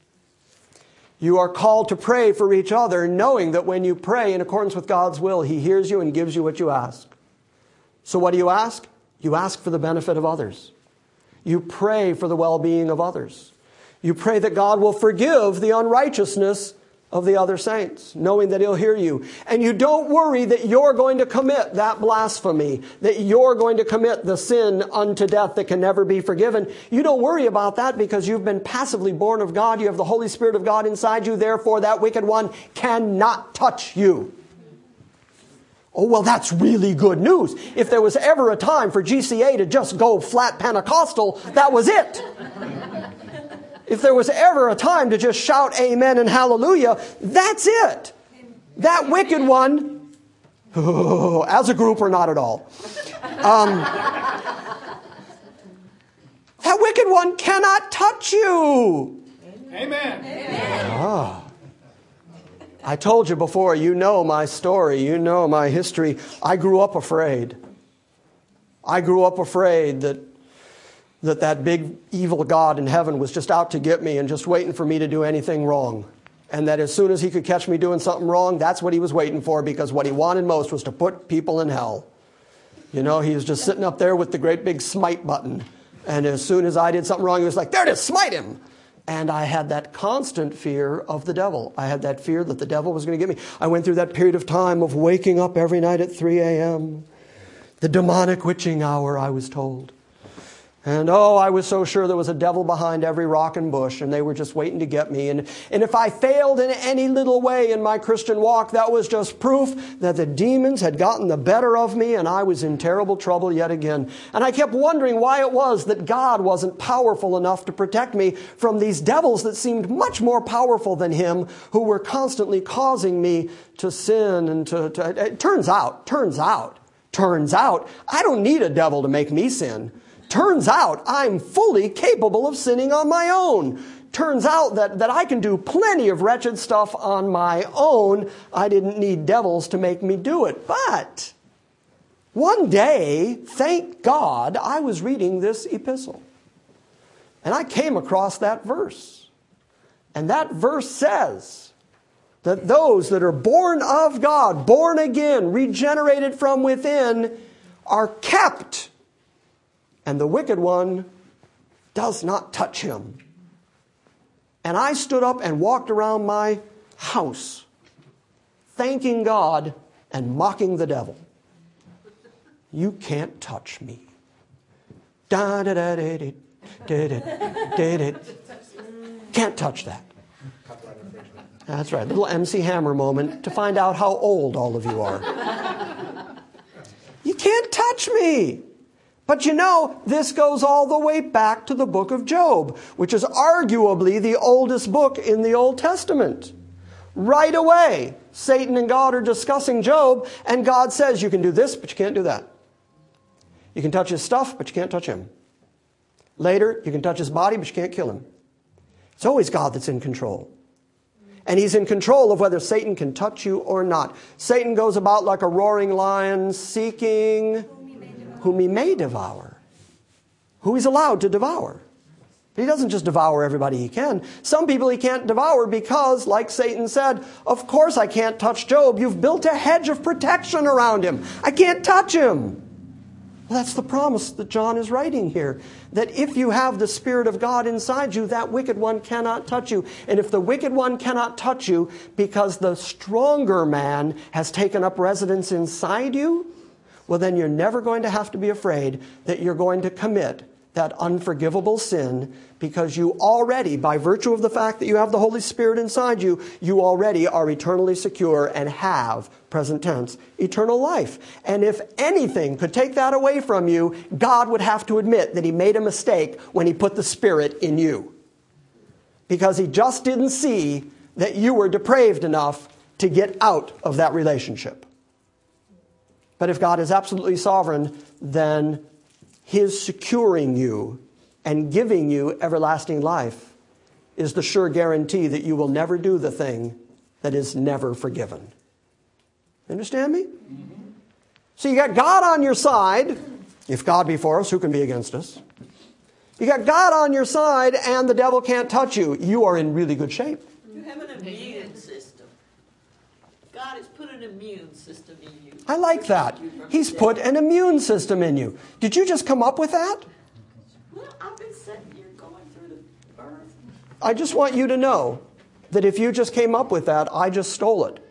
You are called to pray for each other, knowing that when you pray in accordance with God's will, he hears you and gives you what you ask. So what do you ask? You ask for the benefit of others. You pray for the well-being of others. You pray that God will forgive the unrighteousness of the other saints, knowing that he'll hear you. And you don't worry that you're going to commit that blasphemy, that you're going to commit the sin unto death that can never be forgiven. You don't worry about that because you've been passively born of God. You have the Holy Spirit of God inside you. Therefore, that wicked one cannot touch you. Oh, well, that's really good news. If there was ever a time for G C A to just go flat Pentecostal, that was it. If there was ever a time to just shout amen and hallelujah, that's it. That wicked one, oh, as a group or not at all, um, that wicked one cannot touch you. Amen. Ah. I told you before, you know my story, you know my history. I grew up afraid. I grew up afraid that that that big evil God in heaven was just out to get me and just waiting for me to do anything wrong. And that as soon as he could catch me doing something wrong, that's what he was waiting for, because what he wanted most was to put people in hell. You know, he was just sitting up there with the great big smite button. And as soon as I did something wrong, he was like, there it is, smite him. And I had that constant fear of the devil. I had that fear that the devil was going to get me. I went through that period of time of waking up every night at three a.m. The demonic witching hour, I was told. And oh, I was so sure there was a devil behind every rock and bush, and they were just waiting to get me. And, and if I failed in any little way in my Christian walk, that was just proof that the demons had gotten the better of me, and I was in terrible trouble yet again. And I kept wondering why it was that God wasn't powerful enough to protect me from these devils that seemed much more powerful than Him, who were constantly causing me to sin and to... to it turns out, turns out, turns out, I don't need a devil to make me sin. Turns out I'm fully capable of sinning on my own. Turns out that, that I can do plenty of wretched stuff on my own. I didn't need devils to make me do it. But one day, thank God, I was reading this epistle. And I came across that verse. And that verse says that those that are born of God, born again, regenerated from within, are kept. And the wicked one does not touch him. And I stood up and walked around my house, thanking God and mocking the devil. You can't touch me. Da da da da da da da da. Can't touch that. That's right. Little M C Hammer moment to find out how old all of you are. You can't touch me. But you know, this goes all the way back to the book of Job, which is arguably the oldest book in the Old Testament. Right away, Satan and God are discussing Job, and God says, you can do this, but you can't do that. You can touch his stuff, but you can't touch him. Later, you can touch his body, but you can't kill him. It's always God that's in control. And He's in control of whether Satan can touch you or not. Satan goes about like a roaring lion, seeking whom he may devour, who he's allowed to devour. But he doesn't just devour everybody he can. Some people he can't devour because, like Satan said, of course I can't touch Job. You've built a hedge of protection around him. I can't touch him. Well, that's the promise that John is writing here, that if you have the Spirit of God inside you, that wicked one cannot touch you. And if the wicked one cannot touch you because the stronger man has taken up residence inside you, well, then you're never going to have to be afraid that you're going to commit that unforgivable sin, because you already, by virtue of the fact that you have the Holy Spirit inside you, you already are eternally secure and have, present tense, eternal life. And if anything could take that away from you, God would have to admit that He made a mistake when He put the Spirit in you. Because He just didn't see that you were depraved enough to get out of that relationship. But if God is absolutely sovereign, then His securing you and giving you everlasting life is the sure guarantee that you will never do the thing that is never forgiven. Understand me? Mm-hmm. So you got God on your side. If God be for us, who can be against us? You got God on your side and the devil can't touch you. You are in really good shape. You have an immune system. God has put an immune system in you. I like that. He's put an immune system in you. Did you just come up with that? Well, I've been sitting here going through the birth. I just want you to know that if you just came up with that, I just stole it.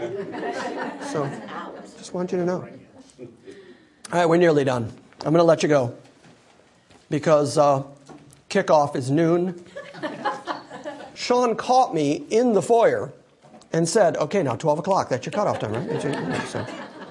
So, just want you to know. All right, we're nearly done. I'm going to let you go because uh, kickoff is noon. Sean caught me in the foyer and said, okay, now twelve o'clock, that's your cutoff time, right? So.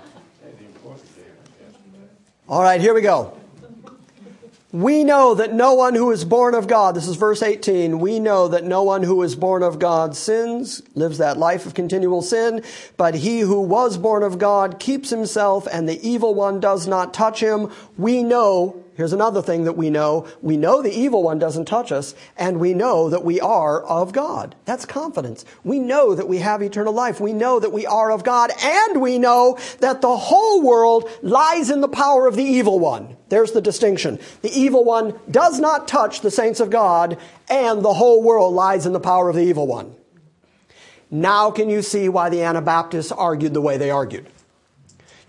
All right, here we go. We know that no one who is born of God, this is verse eighteen, we know that no one who is born of God sins, lives that life of continual sin, but he who was born of God keeps himself, and the evil one does not touch him. We know, here's another thing that we know, we know the evil one doesn't touch us, and we know that we are of God. That's confidence. We know that we have eternal life. We know that we are of God, and we know that the whole world lies in the power of the evil one. There's the distinction. The evil one does not touch the saints of God, and the whole world lies in the power of the evil one. Now can you see why the Anabaptists argued the way they argued?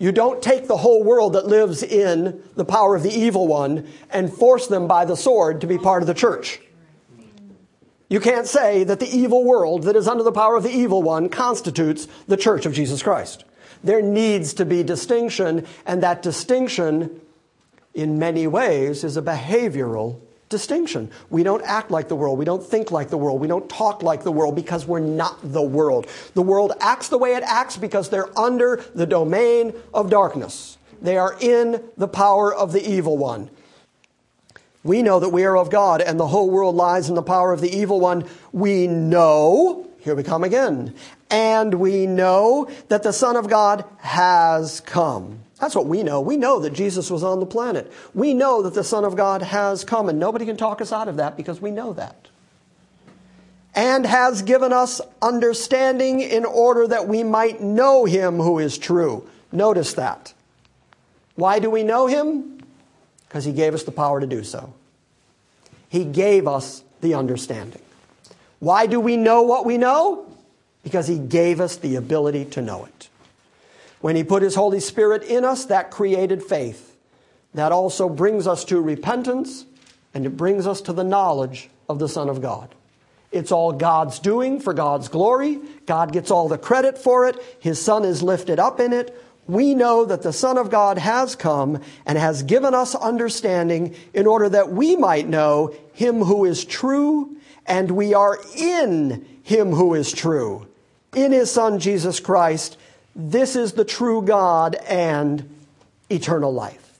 You don't take the whole world that lives in the power of the evil one and force them by the sword to be part of the church. You can't say that the evil world that is under the power of the evil one constitutes the church of Jesus Christ. There needs to be distinction, and that distinction, in many ways, is a behavioral distinction. We don't act like the world. We don't think like the world. We don't talk like the world because we're not the world. The world acts the way it acts because they're under the domain of darkness. They are in the power of the evil one. We know that we are of God, and the whole world lies in the power of the evil one. We know, here we come again, and we know that the Son of God has come. That's what we know. We know that Jesus was on the planet. We know that the Son of God has come, and nobody can talk us out of that because we know that. And has given us understanding in order that we might know him who is true. Notice that. Why do we know him? Because he gave us the power to do so. He gave us the understanding. Why do we know what we know? Because he gave us the ability to know it. When he put his Holy Spirit in us, that created faith. That also brings us to repentance, and it brings us to the knowledge of the Son of God. It's all God's doing for God's glory. God gets all the credit for it. His Son is lifted up in it. We know that the Son of God has come and has given us understanding in order that we might know him who is true, and we are in him who is true, in his Son Jesus Christ. This is the true God and eternal life.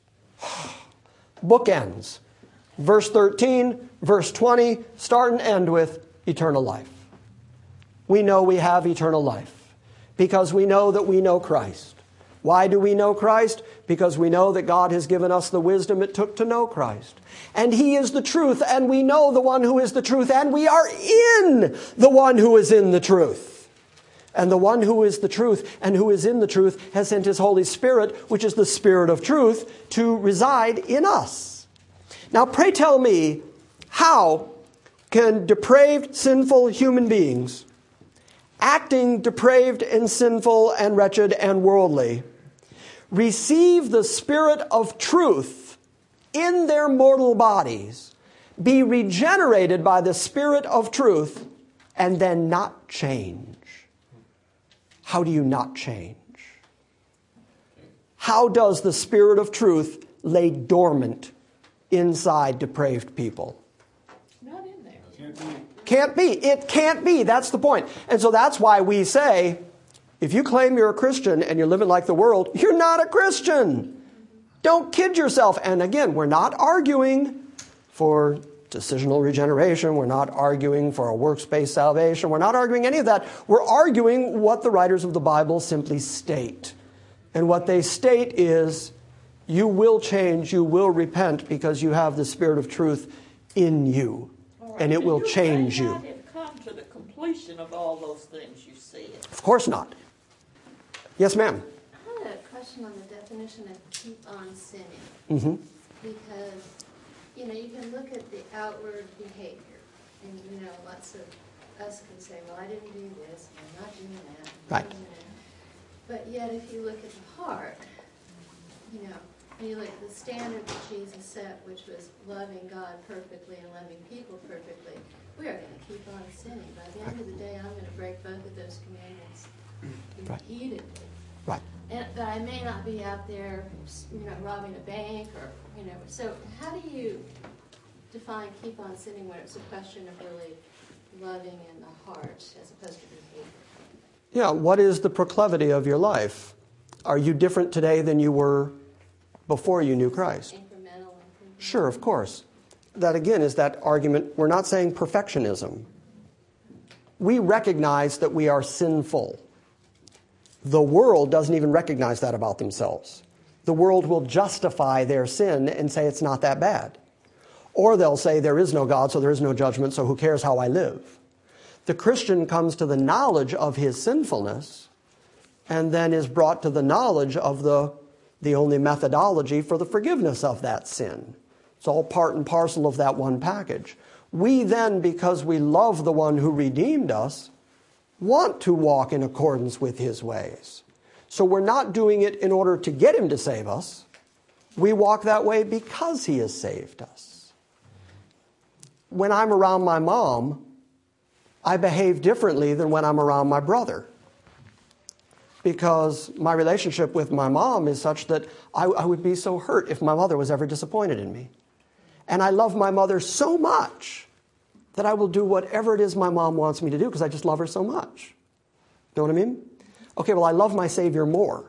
Bookends. Verse thirteen, verse twenty, start and end with eternal life. We know we have eternal life because we know that we know Christ. Why do we know Christ? Because we know that God has given us the wisdom it took to know Christ. And he is the truth, and we know the one who is the truth, and we are in the one who is in the truth. And the one who is the truth and who is in the truth has sent his Holy Spirit, which is the Spirit of truth, to reside in us. Now, pray tell me, how can depraved, sinful human beings, acting depraved and sinful and wretched and worldly, receive the Spirit of truth in their mortal bodies, be regenerated by the Spirit of truth, and then not change? How do you not change? How does the Spirit of truth lay dormant inside depraved people? Not in there. Can't be. Can't be. It can't be. That's the point. And so that's why we say, if you claim you're a Christian and you're living like the world, you're not a Christian. Don't kid yourself. And again, we're not arguing for decisional regeneration. We're not arguing for a works-based salvation. We're not arguing any of that. We're arguing what the writers of the Bible simply state. And what they state is, you will change, you will repent because you have the Spirit of truth in you. All right. And it Did will you change say you. I didn't come to the completion of all those things you said. Of course not. Yes, ma'am. I had a question on the definition of keep on sinning. Mm-hmm. Because, you know, you can look at the outward behavior. And, you know, lots of us can say, well, I didn't do this, and I'm not doing that. I'm Right. not doing that. But yet, if you look at the heart, you know, and you look at the standard that Jesus set, which was loving God perfectly and loving people perfectly, we are going to keep on sinning. By the end of the day, I'm going to break both of those commandments repeatedly. Right. And, but I may not be out there, you know, robbing a bank or, you know. So how do you define keep on sinning when it's a question of really loving in the heart as opposed to behavior? Yeah, what is the proclivity of your life? Are you different today than you were before you knew Christ? Incremental improvement. Sure, of course. That again is that argument. We're not saying perfectionism. We recognize that we are sinful. The world doesn't even recognize that about themselves. The world will justify their sin and say it's not that bad. Or they'll say there is no God, so there is no judgment, so who cares how I live? The Christian comes to the knowledge of his sinfulness and then is brought to the knowledge of the, the only methodology for the forgiveness of that sin. It's all part and parcel of that one package. We then, because we love the one who redeemed us, want to walk in accordance with his ways. So we're not doing it in order to get him to save us. We walk that way because he has saved us. When I'm around my mom, I behave differently than when I'm around my brother. Because my relationship with my mom is such that I, I would be so hurt if my mother was ever disappointed in me. And I love my mother so much that I will do whatever it is my mom wants me to do because I just love her so much. Know what I mean? Okay, well, I love my Savior more.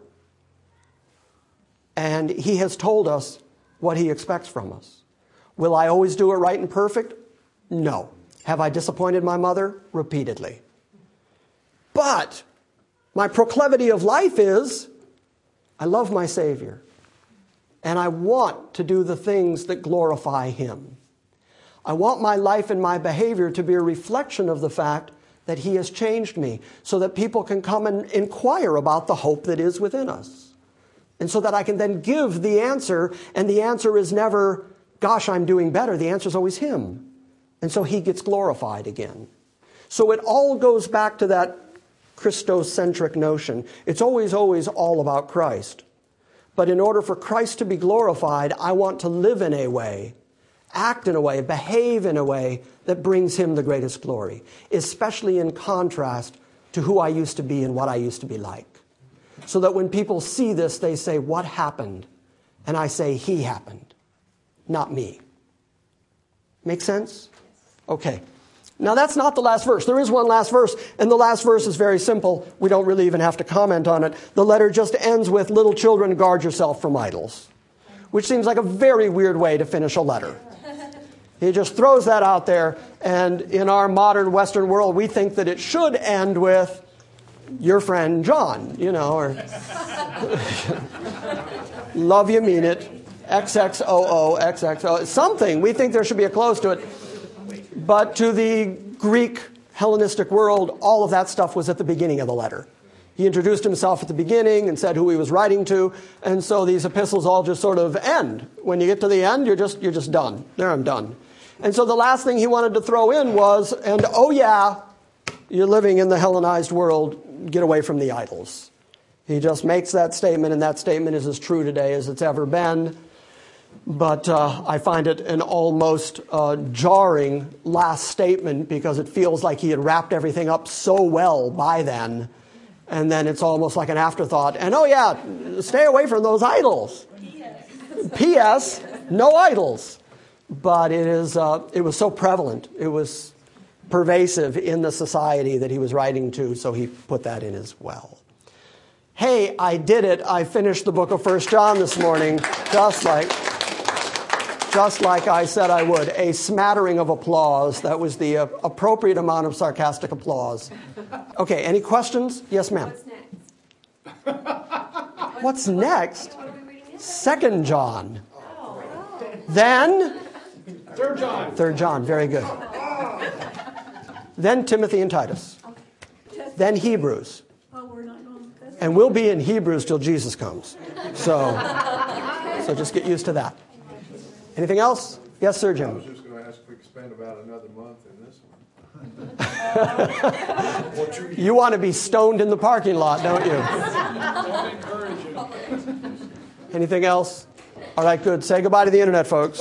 And he has told us what he expects from us. Will I always do it right and perfect? No. Have I disappointed my mother? Repeatedly. But my proclivity of life is, I love my Savior. And I want to do the things that glorify him. I want my life and my behavior to be a reflection of the fact that he has changed me, so that people can come and inquire about the hope that is within us. And so that I can then give the answer, and the answer is never, gosh, I'm doing better. The answer is always him. And so he gets glorified again. So it all goes back to that Christocentric notion. It's always, always all about Christ. But in order for Christ to be glorified, I want to live in a way, act in a way, behave in a way that brings him the greatest glory, especially in contrast to who I used to be and what I used to be like. So that when people see this, they say, what happened? And I say, he happened, not me. Make sense? Okay. Now that's not the last verse. There is one last verse, and the last verse is very simple. We don't really even have to comment on it. The letter just ends with, little children, guard yourself from idols, which seems like a very weird way to finish a letter. He just throws that out there, and in our modern Western world, we think that it should end with, your friend John, you know, or love you, mean it, X X O O, X X O, something. We think there should be a close to it. But to the Greek Hellenistic world, all of that stuff was at the beginning of the letter. He introduced himself at the beginning and said who he was writing to, and so these epistles all just sort of end. When you get to the end, you're just you're just done. There, I'm done. And so the last thing he wanted to throw in was, and oh yeah, you're living in the Hellenized world, get away from the idols. He just makes that statement, and that statement is as true today as it's ever been. But uh, I find it an almost uh, jarring last statement because it feels like he had wrapped everything up so well by then. And then it's almost like an afterthought. And oh yeah, stay away from those idols. P S No idols. But it is uh, it was so prevalent. It was pervasive in the society that he was writing to, so he put that in as well. Hey, I did it. I finished the book of First John this morning, just like, just like I said I would. A smattering of applause. That was the uh, appropriate amount of sarcastic applause. Okay, any questions? Yes, ma'am. What's next? What's next? What are we reading now? Second John. Then Third John. Third John, very good. Then Timothy and Titus. Then Hebrews. Oh, we're not going with this? And we'll be in Hebrews till Jesus comes. So, so just get used to that. Anything else? Yes, Sir Jim. I was just going to ask if we could spend about another month in this one. You want to be stoned in the parking lot, don't you? Don't encourage you. Anything else? All right, good. Say goodbye to the internet, folks.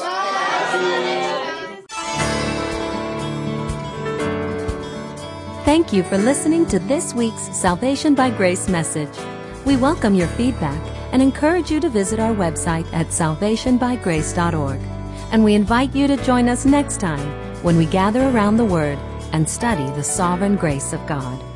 Thank you for listening to this week's Salvation by Grace message. We welcome your feedback and encourage you to visit our website at salvation by grace dot org. And we invite you to join us next time when we gather around the Word and study the sovereign grace of God.